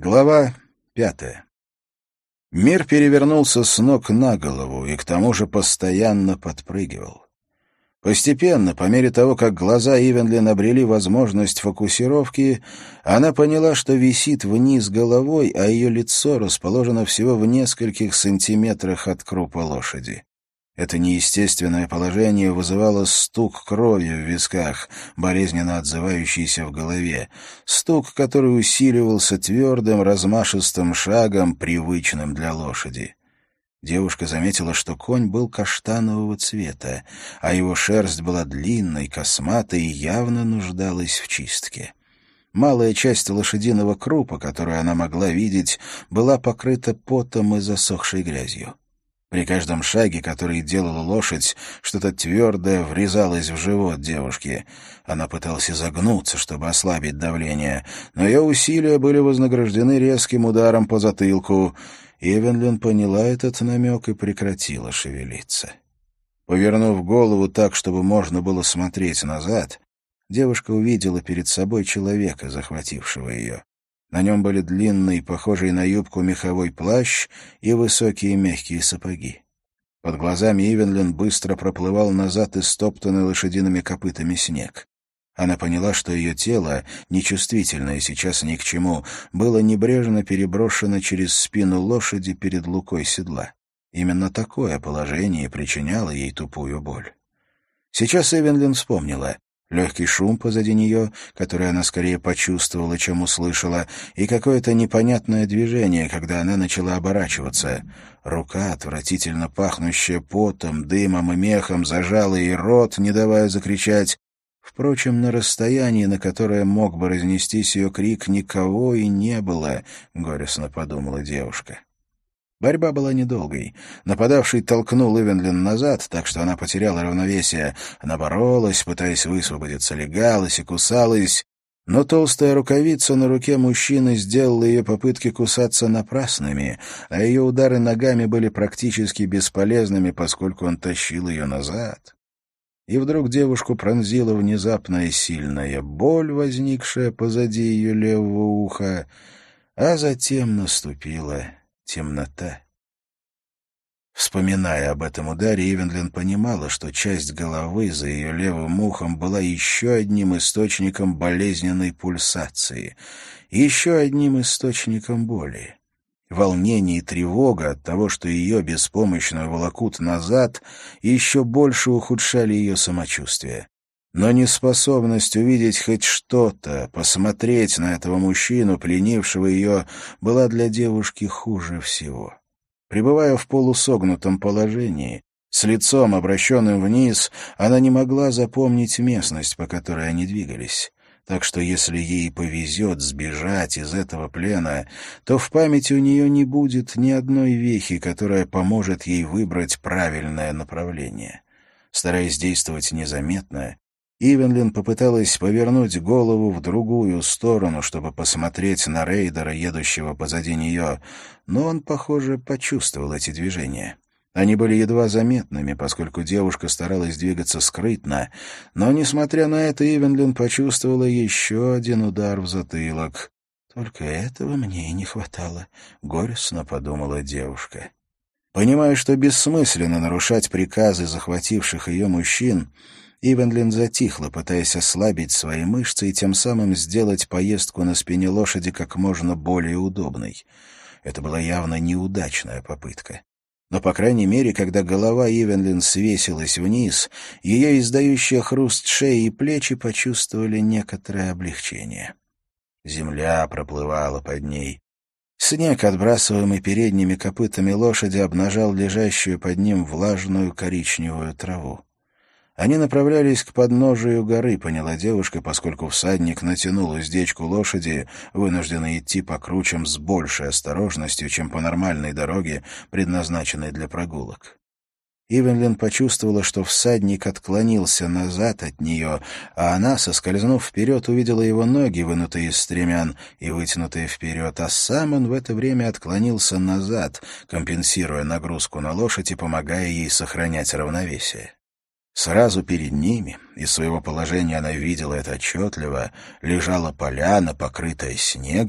Глава 5. Мир перевернулся с ног на голову и к тому же постоянно подпрыгивал. Постепенно, по мере того, как глаза Ивенлин обрели возможность фокусировки, она поняла, что висит вниз головой, а ее лицо расположено всего в нескольких сантиметрах от крупа лошади. Это неестественное положение вызывало стук крови в висках, болезненно отзывающийся в голове, стук, который усиливался твердым, размашистым шагом, привычным для лошади. Девушка заметила, что конь был каштанового цвета, а его шерсть была длинной, косматой и явно нуждалась в чистке. Малая часть лошадиного крупа, которую она могла видеть, была покрыта потом и засохшей грязью. При каждом шаге, который делала лошадь, что-то твердое врезалось в живот девушки. Она пыталась изогнуться, чтобы ослабить давление, но ее усилия были вознаграждены резким ударом по затылку. Ивенлин поняла этот намек и прекратила шевелиться. Повернув голову так, чтобы можно было смотреть назад, девушка увидела перед собой человека, захватившего ее. На нем были длинный, похожий на юбку меховой плащ и высокие мягкие сапоги. Под глазами Ивенлин быстро проплывал назад истоптанный лошадиными копытами снег. Она поняла, что ее тело, нечувствительное сейчас ни к чему, было небрежно переброшено через спину лошади перед лукой седла. Именно такое положение причиняло ей тупую боль. Сейчас Ивенлин вспомнила. Легкий шум позади нее, который она скорее почувствовала, чем услышала, и какое-то непонятное движение, когда она начала оборачиваться. Рука, отвратительно пахнущая потом, дымом и мехом, зажала ей рот, не давая закричать. Впрочем, на расстоянии, на которое мог бы разнестись ее крик, никого и не было, — горестно подумала девушка. Борьба была недолгой. Нападавший толкнул Ивенлин назад, так что она потеряла равновесие. Она боролась, пытаясь высвободиться, легалась и кусалась, но толстая рукавица на руке мужчины сделала ее попытки кусаться напрасными, а ее удары ногами были практически бесполезными, поскольку он тащил ее назад. И вдруг девушку пронзила внезапная сильная боль, возникшая позади ее левого уха, а затем наступила темнота. Вспоминая об этом ударе, Ивенлин понимала, что часть головы за ее левым ухом была еще одним источником болезненной пульсации, еще одним источником боли. Волнение и тревога от того, что ее беспомощно волокут назад, еще больше ухудшали ее самочувствие. Но неспособность увидеть хоть что-то, посмотреть на этого мужчину, пленившего ее, была для девушки хуже всего. Пребывая в полусогнутом положении, с лицом, обращенным вниз, она не могла запомнить местность, по которой они двигались. Так что если ей повезет сбежать из этого плена, то в памяти у нее не будет ни одной вехи, которая поможет ей выбрать правильное направление. Стараясь действовать незаметно, Ивенлин попыталась повернуть голову в другую сторону, чтобы посмотреть на рейдера, едущего позади нее, но он, похоже, почувствовал эти движения. Они были едва заметными, поскольку девушка старалась двигаться скрытно, но, несмотря на это, Ивенлин почувствовала еще один удар в затылок. «Только этого мне и не хватало», — горестно подумала девушка. Понимая, что бессмысленно нарушать приказы захвативших ее мужчин, Ивенлин затихла, пытаясь ослабить свои мышцы и тем самым сделать поездку на спине лошади как можно более удобной. Это была явно неудачная попытка. Но, по крайней мере, когда голова Ивенлин свесилась вниз, ее издающая хруст шеи и плечи почувствовали некоторое облегчение. Земля проплывала под ней. Снег, отбрасываемый передними копытами лошади, обнажал лежащую под ним влажную коричневую траву. Они направлялись к подножию горы, поняла девушка, поскольку всадник натянул уздечку лошади, вынужденный идти по кручам с большей осторожностью, чем по нормальной дороге, предназначенной для прогулок. Ивенлин почувствовала, что всадник отклонился назад от нее, а она, соскользнув вперед, увидела его ноги, вынутые из стремян и вытянутые вперед, а сам он в это время отклонился назад, компенсируя нагрузку на лошадь и помогая ей сохранять равновесие. Сразу перед ними, из своего положения она видела это отчетливо, лежала поляна, покрытая снегом,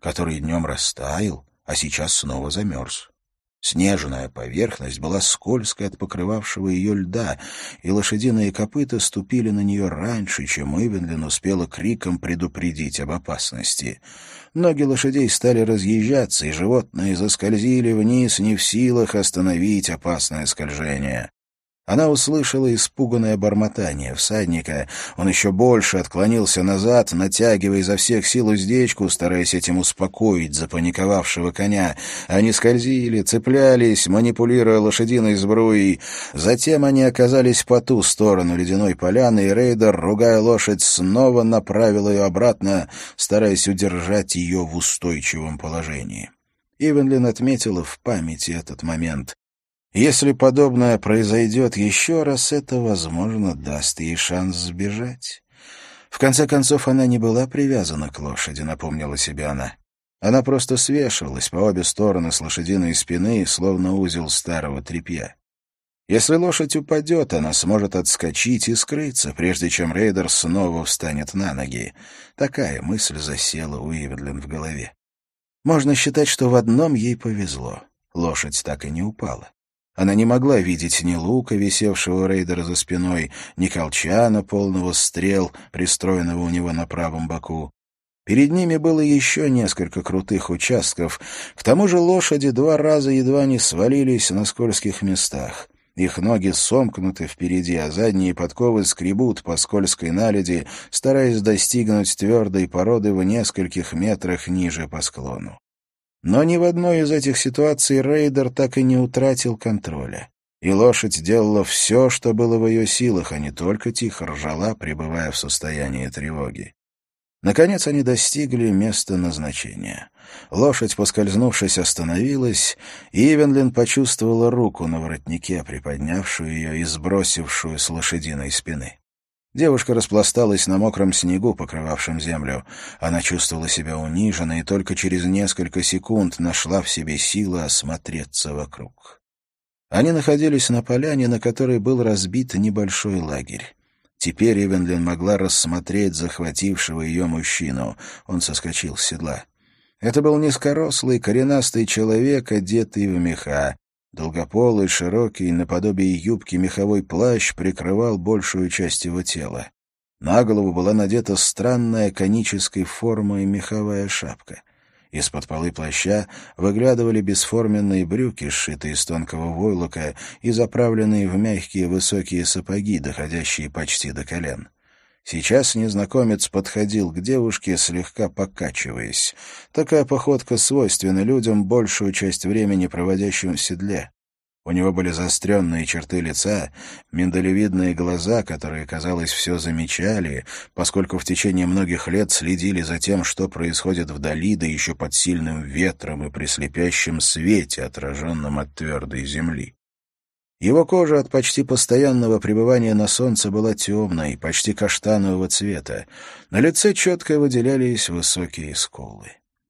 который днем растаял, а сейчас снова замерз. Снежная поверхность была скользкой от покрывавшего ее льда, и лошадиные копыта ступили на нее раньше, чем Ивенлин успела криком предупредить об опасности. Ноги лошадей стали разъезжаться, и животные заскользили вниз, не в силах остановить опасное скольжение. Она услышала испуганное бормотание всадника. Он еще больше отклонился назад, натягивая изо всех сил уздечку, стараясь этим успокоить запаниковавшего коня. Они скользили, цеплялись, манипулируя лошадиной сбруей. Затем они оказались по ту сторону ледяной поляны, и рейдер, ругая лошадь, снова направил ее обратно, стараясь удержать ее в устойчивом положении. Ивенлин отметила в памяти этот момент. Если подобное произойдет еще раз, это, возможно, даст ей шанс сбежать. В конце концов, она не была привязана к лошади, напомнила себе она. Она просто свешивалась по обе стороны с лошадиной спины, словно узел старого тряпья. Если лошадь упадет, она сможет отскочить и скрыться, прежде чем рейдер снова встанет на ноги. Такая мысль засела у Ивенлин в голове. Можно считать, что в одном ей повезло. Лошадь так и не упала. Она не могла видеть ни лука, висевшего у рейдера за спиной, ни колчана, полного стрел, пристроенного у него на правом боку. Перед ними было еще несколько крутых участков. К тому же лошади 2 раза едва не свалились на скользких местах. Их ноги сомкнуты впереди, а задние подковы скребут по скользкой наледи, стараясь достигнуть твердой породы в нескольких метрах ниже по склону. Но ни в одной из этих ситуаций рейдер так и не утратил контроля. И лошадь делала все, что было в ее силах, а не только тихо ржала, пребывая в состоянии тревоги. Наконец они достигли места назначения. Лошадь, поскользнувшись, остановилась, и Ивенлин почувствовала руку на воротнике, приподнявшую ее и сбросившую с лошадиной спины. Девушка распласталась на мокром снегу, покрывавшем землю. Она чувствовала себя униженной и только через несколько секунд нашла в себе силы осмотреться вокруг. Они находились на поляне, на которой был разбит небольшой лагерь. Теперь Ивенлин могла рассмотреть захватившего ее мужчину. Он соскочил с седла. Это был низкорослый, коренастый человек, одетый в меха. Долгополый, широкий, наподобие юбки меховой плащ прикрывал большую часть его тела. На голову была надета странная конической формы меховая шапка. Из-под полы плаща выглядывали бесформенные брюки, сшитые из тонкого войлока и заправленные в мягкие высокие сапоги, доходящие почти до колен. Сейчас незнакомец подходил к девушке, слегка покачиваясь. Такая походка свойственна людям, большую часть времени проводящим в седле. У него были заостренные черты лица, миндалевидные глаза, которые, казалось, все замечали, поскольку в течение многих лет следили за тем, что происходит вдали, да еще под сильным ветром и при слепящем свете, отраженном от твердой земли. Его кожа от почти постоянного пребывания на солнце была темной, почти каштанового цвета. На лице четко выделялись высокие скулы.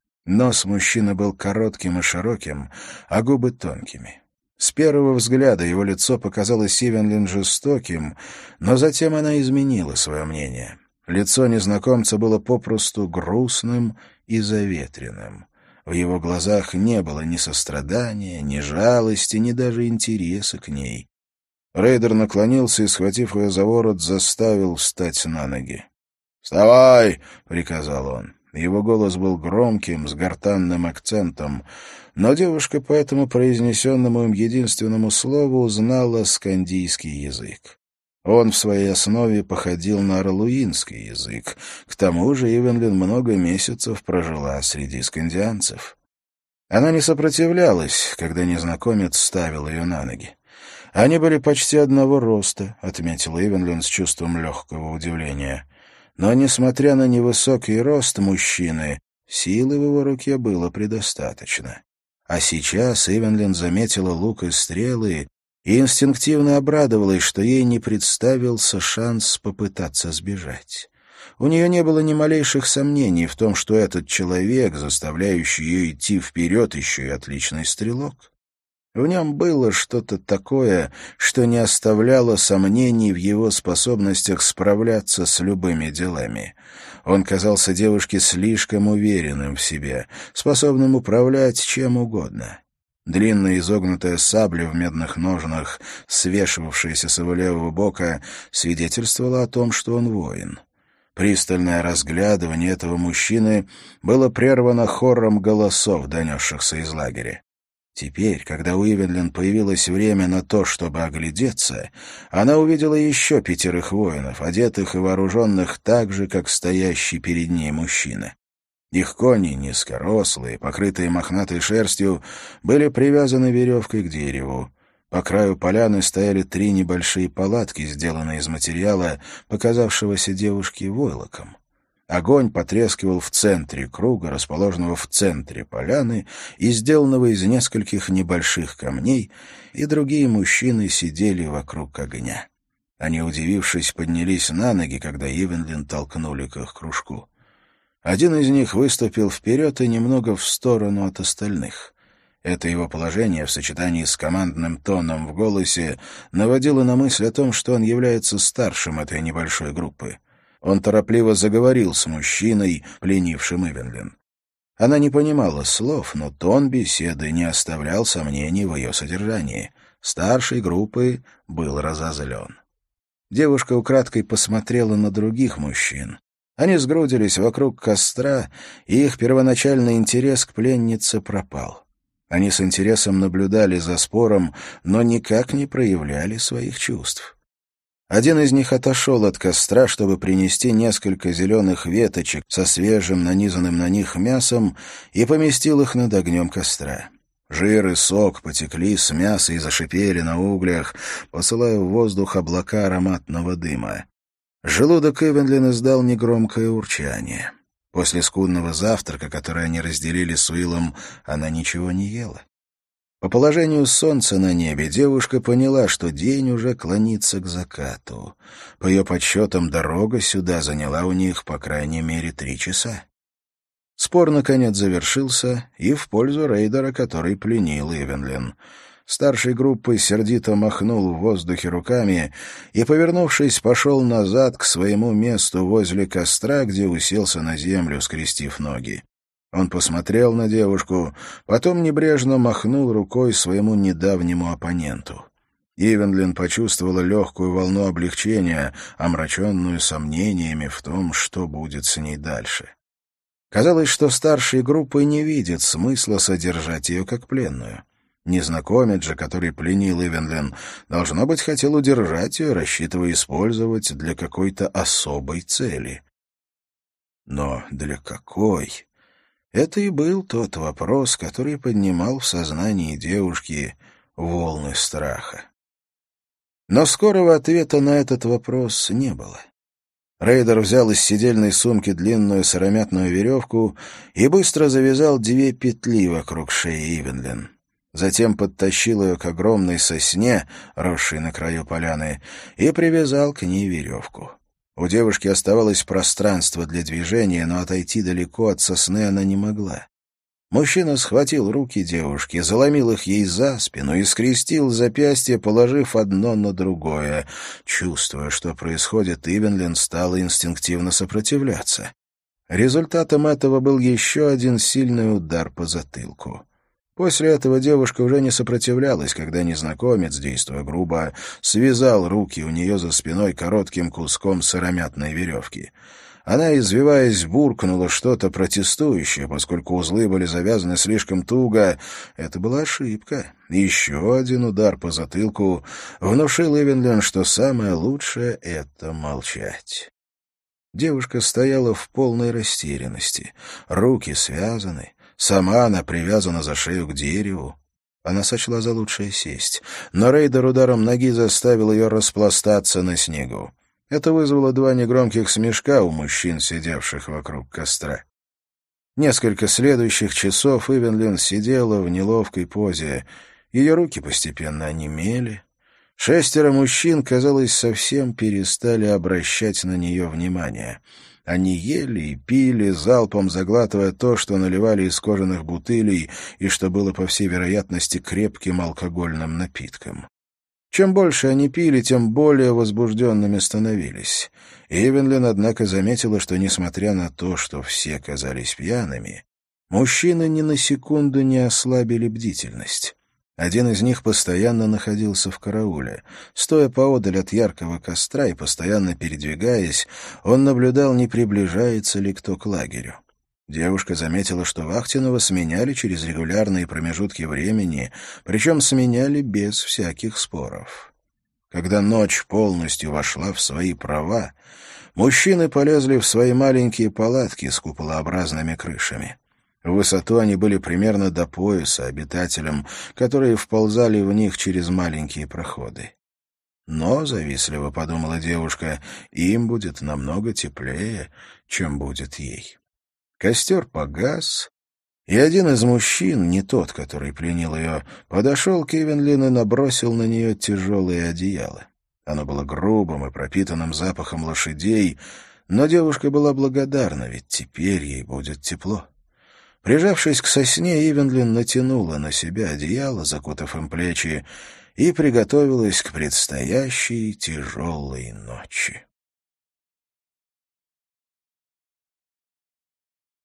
Нос мужчины был коротким и широким, а губы тонкими. С первого взгляда его лицо показалось Ивенлин жестоким, но затем она изменила свое мнение. Лицо незнакомца было попросту грустным и заветренным. В его глазах не было ни сострадания, ни жалости, ни даже интереса к ней. Рейдер наклонился и, схватив ее за ворот, заставил встать на ноги. «Вставай!» — приказал он. Его голос был громким, с гортанным акцентом, но девушка по этому произнесенному им единственному слову узнала скандийский язык. Он в своей основе походил на орлуинский язык. К тому же Ивенлин много месяцев прожила среди скандианцев. Она не сопротивлялась, когда незнакомец ставил ее на ноги. Они были почти одного роста, — отметила Ивенлин с чувством легкого удивления. Но, несмотря на невысокий рост мужчины, силы в его руке было предостаточно. А сейчас Ивенлин заметила лук и стрелы и инстинктивно обрадовалась, что ей не представился шанс попытаться сбежать. У нее не было ни малейших сомнений в том, что этот человек, заставляющий ее идти вперед, еще и отличный стрелок. В нем было что-то такое, что не оставляло сомнений в его способностях справляться с любыми делами. Он казался девушке слишком уверенным в себе, способным управлять чем угодно. Длинная изогнутая сабля в медных ножнах, свешивавшаяся с его левого бока, свидетельствовала о том, что он воин. Пристальное разглядывание этого мужчины было прервано хором голосов, донесшихся из лагеря. Теперь, когда у Ивенлин появилось время на то, чтобы оглядеться, она увидела еще 5 воинов, одетых и вооруженных так же, как стоящий перед ней мужчина. Их кони, низкорослые, покрытые мохнатой шерстью, были привязаны веревкой к дереву. По краю поляны стояли 3 небольшие палатки, сделанные из материала, показавшегося девушке войлоком. Огонь потрескивал в центре круга, расположенного в центре поляны и сделанного из нескольких небольших камней, и другие мужчины сидели вокруг огня. Они, удивившись, поднялись на ноги, когда Ивенлин толкнули к их кружку. Один из них выступил вперед и немного в сторону от остальных. Это его положение в сочетании с командным тоном в голосе наводило на мысль о том, что он является старшим этой небольшой группы. Он торопливо заговорил с мужчиной, пленившим Ивенлин. Она не понимала слов, но тон беседы не оставлял сомнений в ее содержании. Старший группы был разозлен. Девушка украдкой посмотрела на других мужчин. Они сгрудились вокруг костра, и их первоначальный интерес к пленнице пропал. Они с интересом наблюдали за спором, но никак не проявляли своих чувств. Один из них отошел от костра, чтобы принести несколько зеленых веточек со свежим, нанизанным на них мясом, и поместил их над огнем костра. Жир и сок потекли с мяса и зашипели на углях, посылая в воздух облака ароматного дыма. Желудок Ивенлин издал негромкое урчание. После скудного завтрака, который они разделили с Уиллом, она ничего не ела. По положению солнца на небе девушка поняла, что день уже клонится к закату. По ее подсчетам, дорога сюда заняла у них по крайней мере 3 часа. Спор, наконец, завершился, и в пользу рейдера, который пленил Ивенлин. Старший группы сердито махнул в воздухе руками и, повернувшись, пошел назад к своему месту возле костра, где уселся на землю, скрестив ноги. Он посмотрел на девушку, потом небрежно махнул рукой своему недавнему оппоненту. Ивенлин почувствовала легкую волну облегчения, омраченную сомнениями в том, что будет с ней дальше. Казалось, что старший группы не видит смысла содержать ее как пленную. Незнакомец же, который пленил Ивенлин, должно быть, хотел удержать ее, рассчитывая использовать для какой-то особой цели. Но для какой? Это и был тот вопрос, который поднимал в сознании девушки волны страха. Но скорого ответа на этот вопрос не было. Рейдер взял из седельной сумки длинную сыромятную веревку и быстро завязал 2 петли вокруг шеи Ивенлин. Затем подтащил ее к огромной сосне, росшей на краю поляны, и привязал к ней веревку. У девушки оставалось пространство для движения, но отойти далеко от сосны она не могла. Мужчина схватил руки девушки, заломил их ей за спину и скрестил запястья, положив одно на другое. Чувствуя, что происходит, Ивенлин стала инстинктивно сопротивляться. Результатом этого был еще один сильный удар по затылку. После этого девушка уже не сопротивлялась, когда незнакомец, действуя грубо, связал руки у нее за спиной коротким куском сыромятной веревки. Она, извиваясь, буркнула что-то протестующее, поскольку узлы были завязаны слишком туго. Это была ошибка. Еще один удар по затылку внушил Ивенлин, что самое лучшее — это молчать. Девушка стояла в полной растерянности. Руки связаны. Сама она привязана за шею к дереву. Она сочла за лучшее сесть, но рейдер ударом ноги заставил ее распластаться на снегу. Это вызвало 2 негромких смешка у мужчин, сидевших вокруг костра. Несколько следующих часов Ивенлин сидела в неловкой позе. Ее руки постепенно онемели. 6 мужчин, казалось, совсем перестали обращать на нее внимание. Они ели и пили, залпом заглатывая то, что наливали из кожаных бутылей и что было, по всей вероятности, крепким алкогольным напитком. Чем больше они пили, тем более возбужденными становились. Ивенлин, однако, заметила, что, несмотря на то, что все казались пьяными, мужчины ни на секунду не ослабили бдительность. Один из них постоянно находился в карауле. Стоя поодаль от яркого костра и постоянно передвигаясь, он наблюдал, не приближается ли кто к лагерю. Девушка заметила, что Вахтинова сменяли через регулярные промежутки времени, причем сменяли без всяких споров. Когда ночь полностью вошла в свои права, мужчины полезли в свои маленькие палатки с куполообразными крышами. В высоту они были примерно до пояса обитателям, которые вползали в них через маленькие проходы. Но, завистливо подумала девушка, им будет намного теплее, чем будет ей. Костер погас, и один из мужчин, не тот, который пленил ее, подошел к Ивенлин и набросил на нее тяжелое одеяло. Оно было грубым и пропитанным запахом лошадей, но девушка была благодарна, ведь теперь ей будет тепло. Прижавшись к сосне, Ивенлин натянула на себя одеяло, закутав им плечи, и приготовилась к предстоящей тяжелой ночи.